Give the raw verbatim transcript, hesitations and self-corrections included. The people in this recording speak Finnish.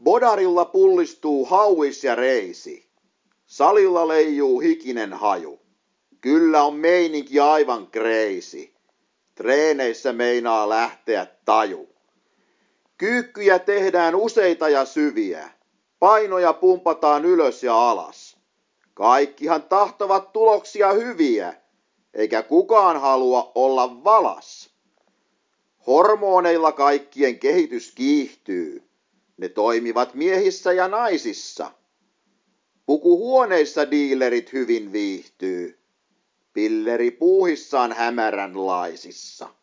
Bodarilla pullistuu hauis ja reisi. Salilla leijuu hikinen haju. Kyllä on meininki aivan kreisi. Treeneissä meinaa lähteä taju. Kyykkyjä tehdään useita ja syviä. Painoja pumpataan ylös ja alas. Kaikkihan tahtovat tuloksia hyviä, eikä kukaan halua olla valas. Hormoneilla kaikkien kehitys kiihtyy. Ne toimivat miehissä ja naisissa. Pukuhuoneissa diilerit hyvin viihtyy. Pilleri puuhissaan hämäränlaisissa.